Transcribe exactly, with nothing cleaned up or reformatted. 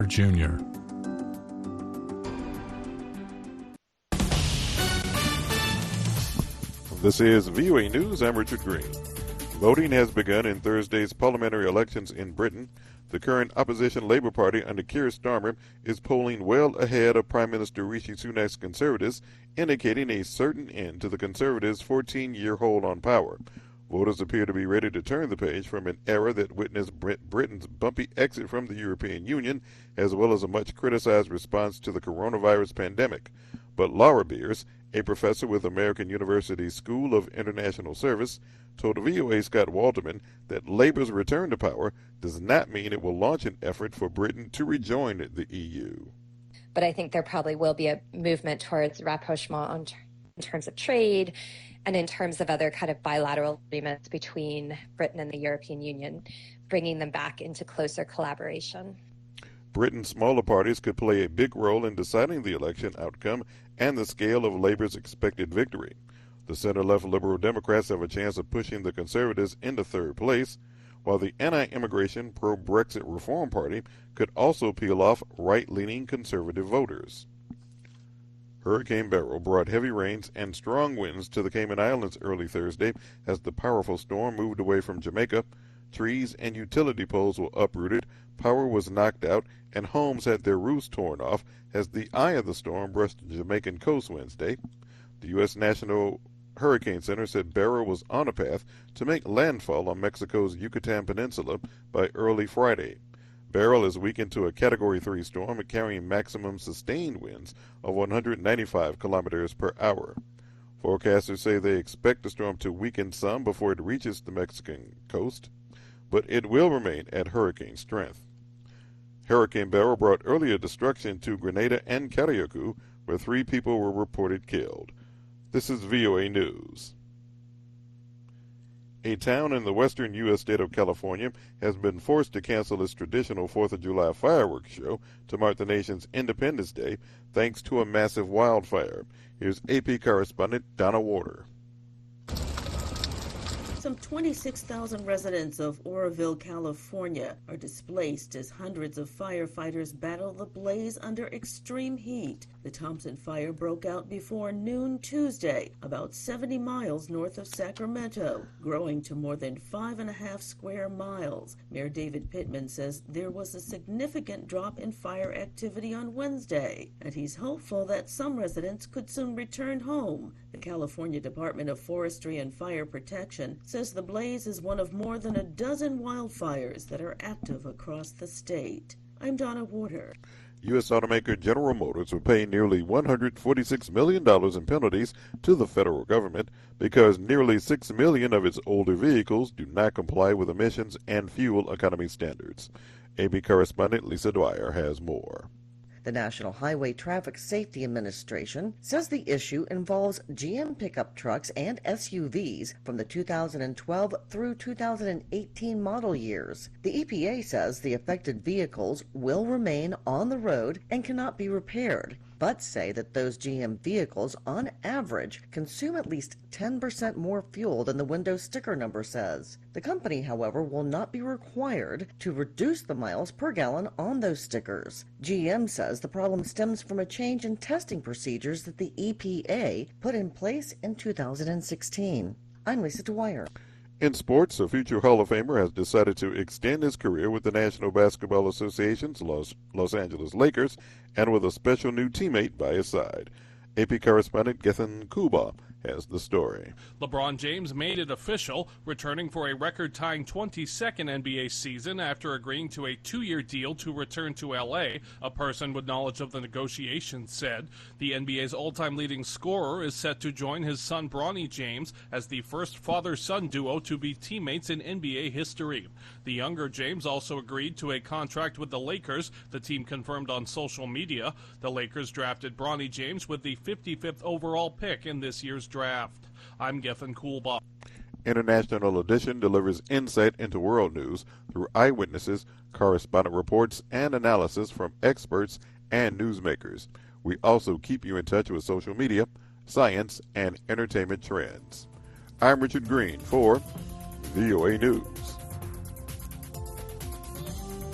Junior This is V O A News. I'm Richard Green. Voting has begun in Thursday's parliamentary elections in Britain. The current opposition Labour Party under Keir Starmer is polling well ahead of Prime Minister Rishi Sunak's Conservatives, indicating a certain end to the Conservatives' fourteen-year hold on power. Voters appear to be ready to turn the page from an era that witnessed Britain's bumpy exit from the European Union, as well as a much-criticized response to the coronavirus pandemic. But Laura Beers, a professor with American University's School of International Service, told V O A's Scott Walterman that Labour's return to power does not mean it will launch an effort for Britain to rejoin the E U. But I think there probably will be a movement towards rapprochement in terms of trade and in terms of other kind of bilateral agreements between Britain and the European Union, bringing them back into closer collaboration. Britain's smaller parties could play a big role in deciding the election outcome and the scale of Labour's expected victory. The center-left Liberal Democrats have a chance of pushing the Conservatives into third place, while the anti-immigration pro-Brexit Reform Party could also peel off right-leaning Conservative voters. Hurricane Beryl brought heavy rains and strong winds to the Cayman Islands early Thursday as the powerful storm moved away from Jamaica. Trees and utility poles were uprooted, power was knocked out, and homes had their roofs torn off as the eye of the storm brushed the Jamaican coast Wednesday. The U S National Hurricane Center said Beryl was on a path to make landfall on Mexico's Yucatan Peninsula by early Friday. Beryl is weakened to a Category three storm carrying maximum sustained winds of one hundred ninety-five kilometers per hour. Forecasters say they expect the storm to weaken some before it reaches the Mexican coast, but it will remain at hurricane strength. Hurricane Beryl brought earlier destruction to Grenada and Carriacou, where three people were reported killed. This is V O A News. A town in the western U S state of California has been forced to cancel its traditional fourth of July fireworks show to mark the nation's Independence Day thanks to a massive wildfire. Here's A P correspondent Donna Warder. Some twenty-six thousand residents of Oroville, California are displaced as hundreds of firefighters battle the blaze under extreme heat. The Thompson Fire broke out before noon Tuesday, about seventy miles north of Sacramento, growing to more than five and a half square miles. Mayor David Pittman says there was a significant drop in fire activity on Wednesday, and he's hopeful that some residents could soon return home. The California Department of Forestry and Fire Protection says the blaze is one of more than a dozen wildfires that are active across the state. I'm Donna Warder. U S automaker General Motors will pay nearly one hundred forty-six million dollars in penalties to the federal government because nearly six million of its older vehicles do not comply with emissions and fuel economy standards. A B correspondent Lisa Dwyer has more. The National Highway Traffic Safety Administration says the issue involves G M pickup trucks and S U Vs from the two thousand twelve through two thousand eighteen model years. The E P A says the affected vehicles will remain on the road and cannot be repaired, but say that those G M vehicles on average consume at least ten percent more fuel than the window sticker number says. The company, however, will not be required to reduce the miles per gallon on those stickers. G M says the problem stems from a change in testing procedures that the E P A put in place in two thousand sixteen. I'm Lisa Dwyer. In sports, a future Hall of Famer has decided to extend his career with the National Basketball Association's Los, Los Angeles Lakers and with a special new teammate by his side. A P correspondent Gethin Kuba has the story. LeBron James made it official, returning for a record-tying twenty-second N B A season after agreeing to a two-year deal to return to L A. A person with knowledge of the negotiations said the N B A's all-time leading scorer is set to join his son Bronny James as the first father-son duo to be teammates in N B A history. The younger James also agreed to a contract with the Lakers, the team confirmed on social media. The Lakers drafted Bronny James with the fifty-fifth overall pick in this year's draft. I'm Gethin Kuhlbaum. International Edition delivers insight into world news through eyewitnesses, correspondent reports, and analysis from experts and newsmakers. We also keep you in touch with social media, science, and entertainment trends. I'm Richard Green for V O A News.